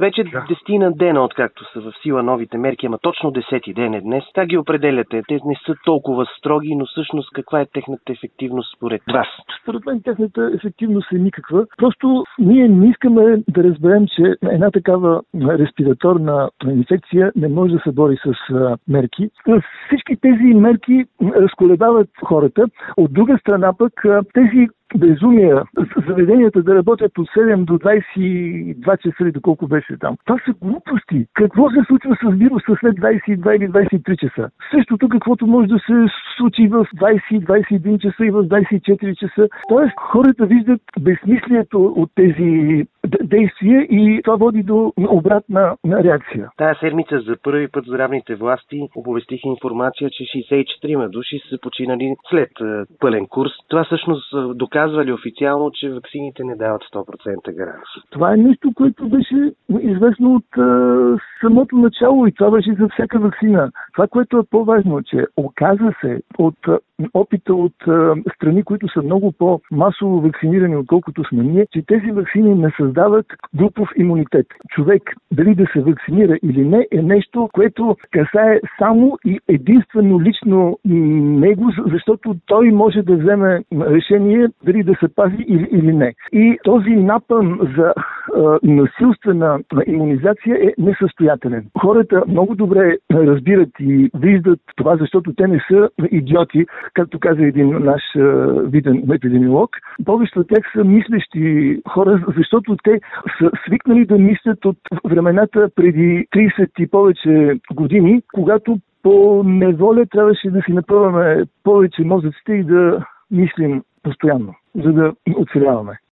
Вече 10 дена, откакто са в сила новите мерки, ама точно 10-ти ден е днес. Как ги определяте? Те не са толкова строги, но всъщност каква е техната ефективност според вас? Според мен техната ефективност е никаква. Просто ние не искаме да разберем, че една такава респираторна инфекция не може да се бори с мерки. Всички тези мерки разколебават хората. От друга страна пък тези безумия, заведенията да работят от 7 до 22 часа или доколко беше там. Това са глупости. Какво се случва с вируса след 22 или 23 часа? Същото каквото може да се случи в 20-21 часа и в 24 часа. Тоест хората виждат безсмислието от тези действия и това води до обратна реакция. Тая седмица за първи път здравните власти оповестиха информация, че 64 души са починали след пълен курс. Това всъщност доказва ли официално, че ваксините не дават 100% гаранция? Това е нещо, което беше известно от самото начало и това беше за всяка ваксина. Това, което е по-важно, че оказа се от опита от страни, които са много по-масово вакцинирани, отколкото сме ние, че тези ваксини не създават групов имунитет. Човек дали да се вакцинира или не е нещо, което касае само и единствено лично него, защото той може да вземе решение дали да се пази или не. И този напън за насилствена имунизация е несъстоятелен. Хората много добре разбират и виждат това, защото те не са идиоти, както каза един наш виден епидемиолог. Повечето от тях са мислещи хора, защото те са свикнали да мислят от времената преди 30 и повече години, когато по неволя трябваше да си напъваме повече мозъците и да мислим постоянно, за да оцеляваме.